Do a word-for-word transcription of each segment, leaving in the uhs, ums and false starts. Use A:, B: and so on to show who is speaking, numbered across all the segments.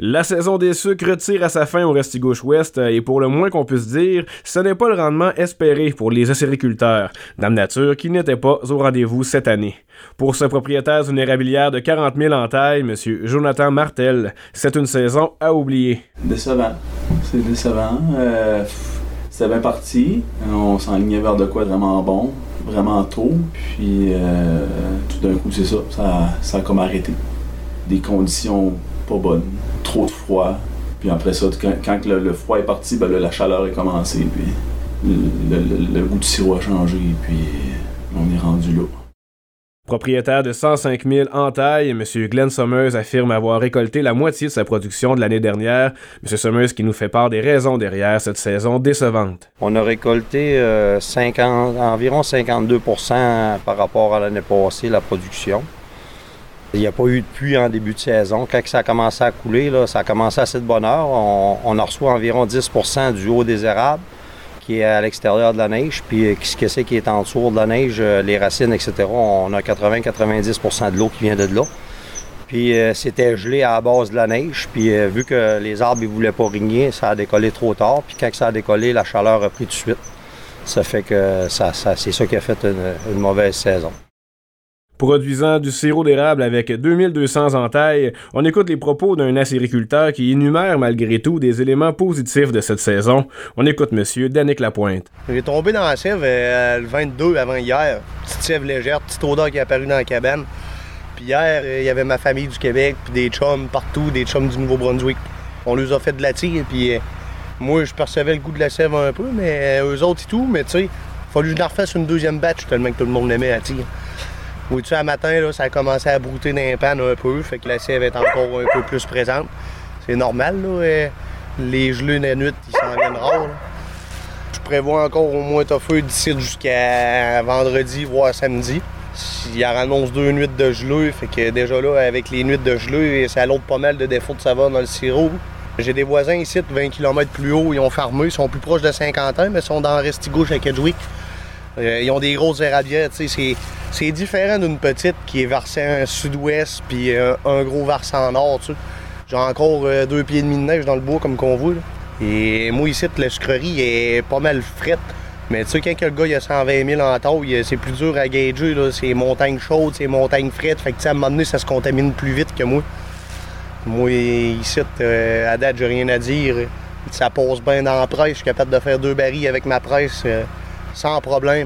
A: La saison des sucres tire à sa fin au Restigouche-Ouest et pour le moins qu'on puisse dire, ce n'est pas le rendement espéré pour les acériculteurs, Dame Nature qui n'était pas au rendez-vous cette année. Pour ce propriétaire d'une érablière de quarante mille en taille, M. Jonathan Martel, c'est une saison à oublier.
B: Décevant. C'est décevant. Euh, c'était bien parti. On s'enlignait vers de quoi vraiment bon, vraiment tôt. Puis euh, tout d'un coup, c'est ça. Ça, ça a comme arrêté. Des conditions pas bonnes. Trop de froid. Puis après ça, quand, quand le, le froid est parti, ben là, la chaleur est commencée. Puis le, le, le goût du sirop a changé. Puis on est rendu là.
A: Propriétaire de cent cinq mille en taille, M. Glenn Summers affirme avoir récolté la moitié de sa production de l'année dernière. M. Summers qui nous fait part des raisons derrière cette saison décevante.
C: On a récolté euh, cinquante, environ cinquante-deux pour cent par rapport à l'année passée, la production. Il n'y a pas eu de pluie en début de saison. Quand ça a commencé à couler, là, ça a commencé assez de bonne heure. On, on en reçoit environ dix pour cent du haut des érables, qui est à l'extérieur de la neige. Puis ce que c'est qui est en dessous de la neige, les racines, et cetera, on a quatre-vingts à quatre-vingt-dix pour cent de l'eau qui vient de là. Puis euh, c'était gelé à la base de la neige. Puis euh, vu que les arbres ne voulaient pas rigner, ça a décollé trop tard. Puis quand ça a décollé, la chaleur a pris tout de suite. Ça fait que ça, ça, c'est ça qui a fait une, une mauvaise saison.
A: Produisant du sirop d'érable avec deux mille deux cents en taille, on écoute les propos d'un acériculteur qui énumère malgré tout des éléments positifs de cette saison. On écoute M. Danick Lapointe.
D: J'ai tombé dans la sève euh, le vingt-deux avant hier. Petite sève légère, petite odeur qui est apparue dans la cabane. Puis hier, il euh, y avait ma famille du Québec, puis des chums partout, des chums du Nouveau-Brunswick. On leur a fait de la tire, puis euh, moi, je percevais le goût de la sève un peu, mais euh, eux autres et tout. Mais tu sais, il a fallu que je la refasse une deuxième batch tellement que tout le monde l'aimait à tire. Oui, tu sais, à matin, là, ça a commencé à brouter dans les pannes un peu, fait que la sève est encore un peu plus présente. C'est normal, là. Euh, les gelées de la nuit, ils s'en viennent rares, là. Je prévois encore au moins toffer d'ici jusqu'à vendredi, voire samedi. Il y a annonce deux nuits de gelée, fait que déjà là, avec les nuits de gelée, ça l'autre pas mal de défauts de saveur dans le sirop. J'ai des voisins ici, vingt kilomètres plus haut, ils ont farmé, ils sont plus proches de cinquante ans, mais ils sont dans Restigouche à Kedgewick. Euh, ils ont des grosses érablières, tu sais, c'est, c'est différent d'une petite qui est versée en sud-ouest puis euh, un gros versant nord, tu sais. J'ai encore euh, deux pieds et demi de neige dans le bois comme qu'on voit, là. Et moi ici, la sucrerie est pas mal frette, mais tu sais, quand le gars il a cent vingt mille en taille, c'est plus dur à gager, là. C'est montagnes chaudes, c'est montagnes frettes, fait que tu sais, à un moment donné, ça se contamine plus vite que moi. Moi ici, euh, à date, j'ai rien à dire. Ça passe bien dans la presse, je suis capable de faire deux barils avec ma presse. Euh, sans problème.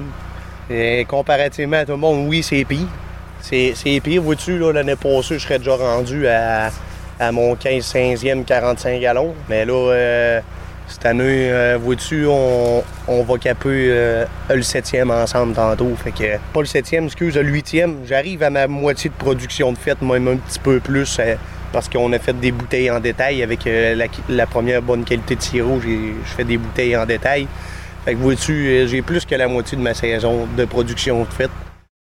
D: Et comparativement à tout le monde, oui, c'est pire. C'est, c'est pire, vois-tu, là, l'année passée, je serais déjà rendu à, à mon quinze seizième quarante-cinq gallons. Mais là, euh, cette année, euh, vois-tu, on, on va caper euh, le septième ensemble tantôt. Fait que, pas le septième, excuse, le huitième. J'arrive à ma moitié de production de fête, même un petit peu plus, euh, parce qu'on a fait des bouteilles en détail. Avec euh, la, la première bonne qualité de sirop, j'ai, je fais des bouteilles en détail. Fait que vois-tu, j'ai plus que la moitié de ma saison de production de fête.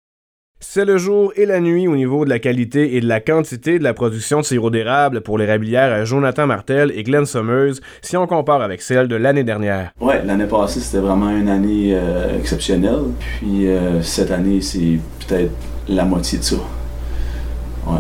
A: C'est le jour et la nuit au niveau de la qualité et de la quantité de la production de sirop d'érable pour l'érablière à Jonathan Martel et Glenn Summers, si on compare avec celle de l'année dernière.
B: Ouais, l'année passée, c'était vraiment une année euh, exceptionnelle. Puis euh, cette année, c'est peut-être la moitié de ça. Ouais.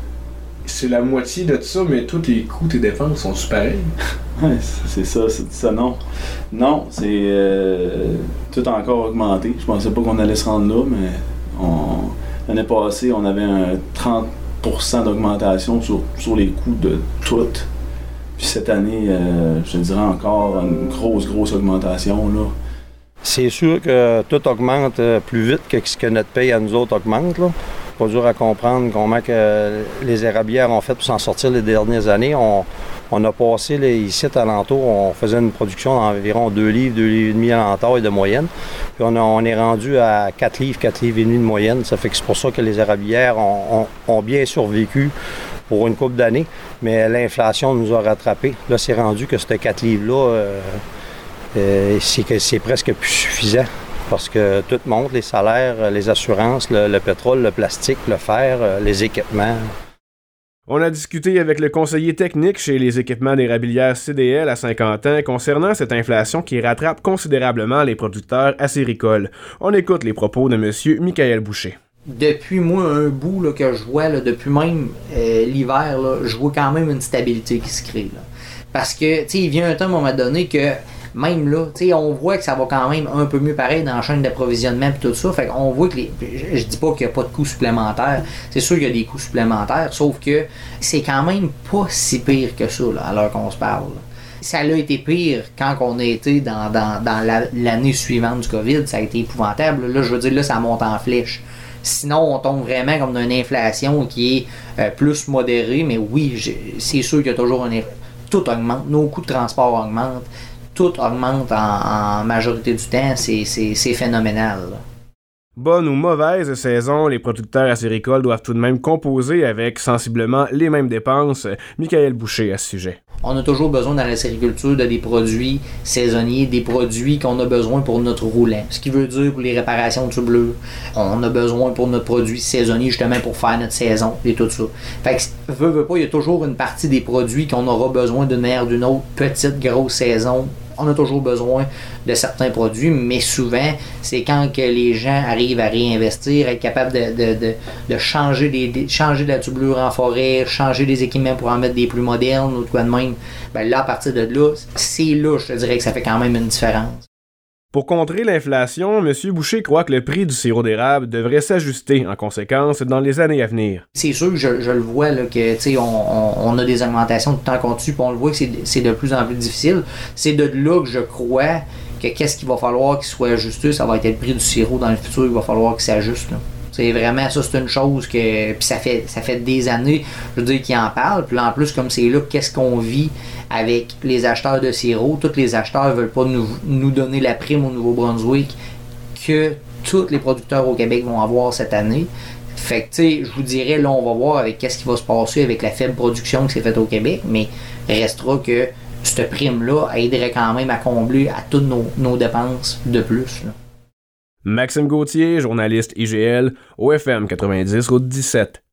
A: C'est la moitié de ça, mais tous tes coûts, tes dépenses sont pareils.
B: Ouais, c'est ça, c'est ça, non. Non, c'est euh, tout encore augmenté. Je pensais pas qu'on allait se rendre là, mais on, l'année passée, on avait un trente pour cent d'augmentation sur, sur les coûts de tout. Puis cette année, euh, je te dirais encore une grosse, grosse augmentation, là.
C: C'est sûr que tout augmente plus vite que ce que notre paye à nous autres augmente, là. Pas dur à comprendre comment que les érablières ont fait pour s'en sortir les dernières années. On, on a passé là, ici à l'entour, on faisait une production d'environ deux livres, deux livres et demi à l'entour et de moyenne. Puis on, a, on est rendu à quatre livres, quatre livres et demi de moyenne. Ça fait que c'est pour ça que les érablières ont, ont, ont bien survécu pour une couple d'années. Mais l'inflation nous a rattrapés. Là, c'est rendu que ce quatre livres-là, euh, euh, c'est, que c'est presque plus suffisant. Parce que tout monte, les salaires, les assurances, le, le pétrole, le plastique, le fer, les équipements.
A: On a discuté avec le conseiller technique chez les équipements d'érablières C D L à Saint-Quentin concernant cette inflation qui rattrape considérablement les producteurs acéricoles. On écoute les propos de M. Michael Boucher.
E: Depuis moi un bout là, que je vois, là, depuis même euh, l'hiver, là, je vois quand même une stabilité qui se crée. Là. Parce que, tu sais, il vient un temps à un moment donné que même là, tu sais, on voit que ça va quand même un peu mieux pareil dans la chaîne d'approvisionnement et tout ça. Fait qu'on voit que les. Je, je dis pas qu'il n'y a pas de coûts supplémentaires. C'est sûr qu'il y a des coûts supplémentaires, sauf que c'est quand même pas si pire que ça, là, à l'heure qu'on se parle. Là. Ça a été pire quand on a été dans, dans, dans la, l'année suivante du COVID. Ça a été épouvantable. Là, je veux dire, là, ça monte en flèche. Sinon, on tombe vraiment comme dans une inflation qui est euh, plus modérée. Mais oui, c'est sûr qu'il y a toujours une. Tout augmente. Nos coûts de transport augmentent. Tout augmente en, en majorité du temps. C'est, c'est, c'est phénoménal. Là.
A: Bonne ou mauvaise saison, les producteurs acéricoles doivent tout de même composer avec sensiblement les mêmes dépenses. Michael Boucher à ce sujet.
E: On a toujours besoin dans la sériculture de des produits saisonniers, des produits qu'on a besoin pour notre roulant. Ce qui veut dire pour les réparations de tublures, on a besoin pour notre produit saisonnier justement pour faire notre saison et tout ça. Fait que, veut, veut pas, il y a toujours une partie des produits qu'on aura besoin d'une manière ou d'une autre, petite, grosse saison. On a toujours besoin de certains produits, mais souvent, c'est quand que les gens arrivent à réinvestir, être capables de, de, de, de changer, des, de changer de la tublure en forêt, changer des équipements pour en mettre des plus modernes ou quoi de même. Ben là, à partir de là, c'est là, je te dirais que ça fait quand même une différence.
A: Pour contrer l'inflation, M. Boucher croit que le prix du sirop d'érable devrait s'ajuster en conséquence dans les années à venir.
E: C'est sûr que je, je le vois là, que on, on, on a des augmentations tout le temps continu, puis on le voit que c'est, c'est de plus en plus difficile. C'est de là que je crois que qu'est-ce qu'il va falloir qu'il soit ajusté, ça va être le prix du sirop dans le futur, il va falloir qu'il s'ajuste. Là. C'est vraiment ça, c'est une chose que. Puis ça fait ça fait des années, je veux dire, qu'ils en parlent. Puis en plus, comme c'est là, qu'est-ce qu'on vit avec les acheteurs de sirop? Tous les acheteurs ne veulent pas nous, nous donner la prime au Nouveau-Brunswick que tous les producteurs au Québec vont avoir cette année. Fait que, tu sais, je vous dirais, là, on va voir avec qu'est-ce qui va se passer avec la faible production qui s'est faite au Québec, mais restera que cette prime-là aiderait quand même à combler à toutes nos, nos dépenses de plus, là.
A: Maxime Gauthier, journaliste I G L, au F M quatre-vingt-dix, route dix-sept.